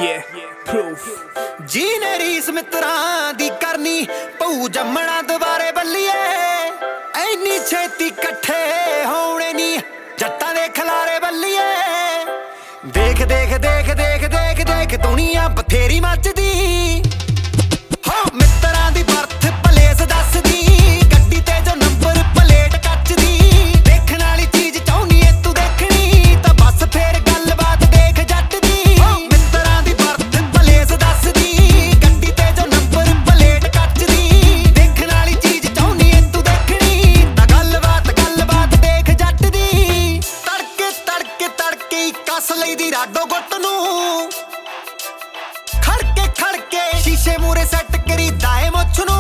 जी ने रीस मित्रां दी करनी पऊ जम्मना दुबारे बल्लीए ऐनी छेती कट्ठे होने नी जट्टां दे खलारे बल्लीए देख देख देख देख देख देख दुनिया बथेरी मचदी हो मित्रां दी बर्थ प्लेस दसदी गड्डी ते जो नंबर प्लेट कचदी देखण वाली चीज चाहुंदी ऐ तू देखणी तां बस फेर गलबात देख जट दी मित्रां दी बर्थ प्लेस दसदी गड्डी ते जो नंबर प्लेट कचदी देखण वाली चीज चाहुंदी ऐ तू देखणी तां गलबात देख जट दी तड़के तड़के तड़के कस लईदी राडो गुੱਟ ਨੂੰ खड़के शीशे मूरे सैट करी दाए मुछ नू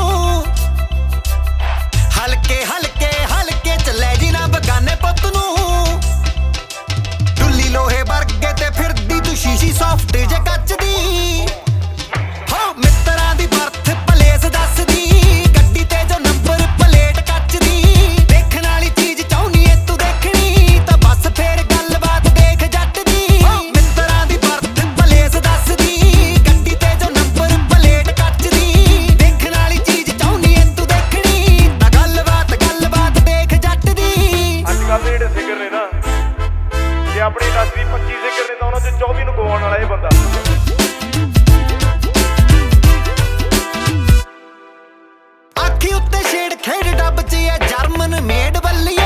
हल्के हल्के हल्के चले जी ना बगाने पुत नू डुल्ली लोहे वर्गे ते फिरदी तू शीशी सॉफ्ट जे कच दी हो मित्रां दी बर्थ प्लेस दसदी गड्डी ते जो नंबर प्लेट कचदी देखण वाली चीज चाहुंदी ऐ तू देखणी तां बस फेर गलबात देख जट दी मित्रां दी बर्थ प्लेस दसदी गड्डी ते जो नंबर प्लेट कचदी देखण वाली चीज चाहुंदी ऐ तू देखणी तां गलबात देख जट दी ਅੱਜ ਕੱਲ੍ਹ ਦੇ ਜਿਹੜੇ ਸਿੰਗਰ ਨੇ ਨਾ ਜੇ ਆਪਣੀ ਇੰਡਸਟਰੀ 25 ਸਿੰਗਰ ਨੇ ਤਾਂ ਉਹਨਾਂ 'ਚ 24 ਨੂੰ ਗਵਾਉਣ ਵਾਲਾ ਇਹ ਬੰਦਾ ਅੱਖੀ ਉੱਤੇ ਛੇੜ ਖੇਡ ਡੱਬ 'ਚ ਐ ਜਰਮਨ ਮੇਡ ਬੱਲੀ